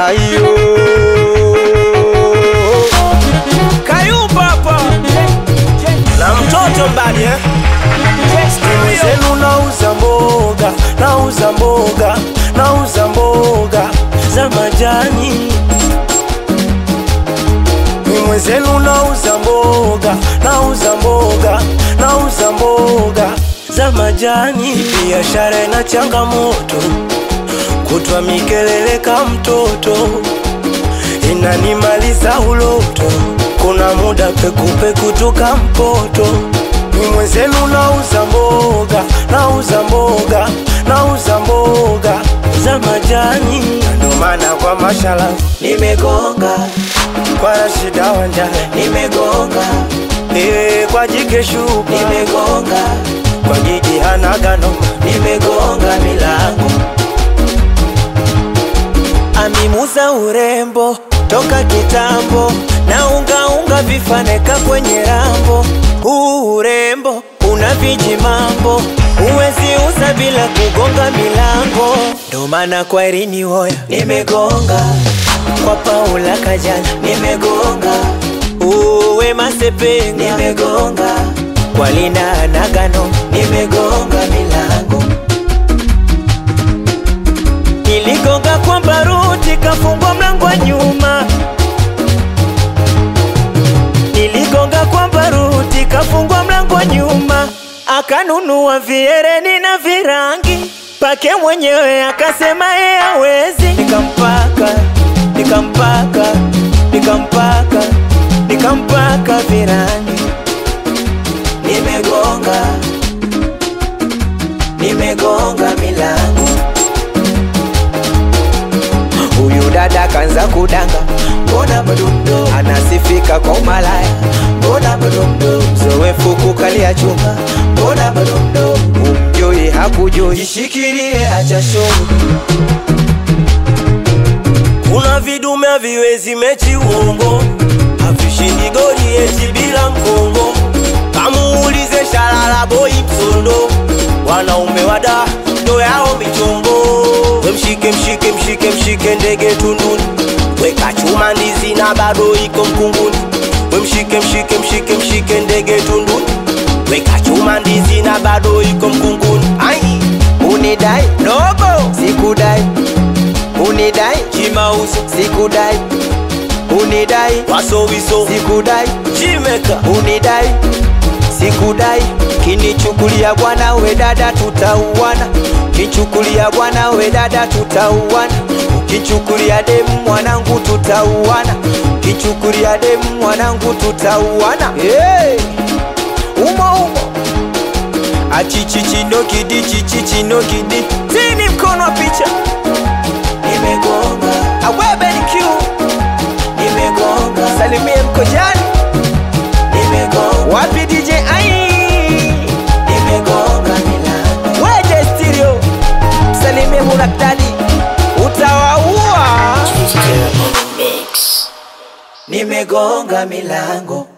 Ayo Kayumba hapa na mtoto mbali Zenu nauza mboga, nauza mboga, nauza mboga za majani. Mimi zenu nauza mboga, nauza mboga, nauza mboga za majani. Biashara ina changamoto, kutwa mikelele kama mtoto, inanimaliza uloto. Kuna muda pekupeku tuka mpoto. Mimi zenu nauza mboga, nauza mboga, nauza mboga za majani. Ndo maana kwa mashala nimegonga, kwa Rashida Wanja nimegonga, kwa Jike Shuka nimegonga, kwa Gigi Hanagano nimegonga milango. Amimuza urembo toka kitambo, na unga vifaneka kwenye rambo. Urembo una viji mambo, uwezi uza bila kugonga milango. Ndo maana kwa Irini Hoya nimegonga, kwa Paula Kajana nimegonga, Wema Sepetu nimegonga, kwa Lina Hanagano nimegonga milango. Niligonga kwa Baruti, kafungwa mlango wa nyuma. Niligonga kwa Baruti, kafungwa mlango wa nyuma. Akanunua viereni na virangi, pake mwenyewe akasema yeye hawezi. Nikampaka virangi. Nimegonga milango. Huyu dada kanza kudanga, mbona mdundo anasifika kwa umalaya, mbona mdundo zoefu kukalia chuma, mbona mdundo umjoi hakujoi, jishikilie acha show. Kuna vidume haviwezi mechi uongo, havishindi goli eti bila mkongo. Kamuulize Shalala Boy Msondo, wanaume wada ndo yao michongo. Mshike ndege tunduni, weka chuma ndizi na bado iko mkunguni. Mshike ndege tunduni, weka chuma ndizi na bado iko mkunguni. Ai, unidai dogo sikudai, unidai Chimauzo sikudai, unidai Wasowiso sikudai, Chimeka unidai sikudai. Kinichukulia bwana we dada tutauana, kichukulia bwana we dada tutauana. Kichukulia demu mwanangu tutauana, kichukulia demu mwanangu tutauana. Hey! Umo achichichino kidi, chichichino kidi, tini mkono wa picha. Nimegonga awebe ni Q, nimegonga salimie Mkojani, nimegonga wapi DJ ai, nimegonga milango. Weje stereo salimie Munaktadi, utawaua. Nimegonga milango.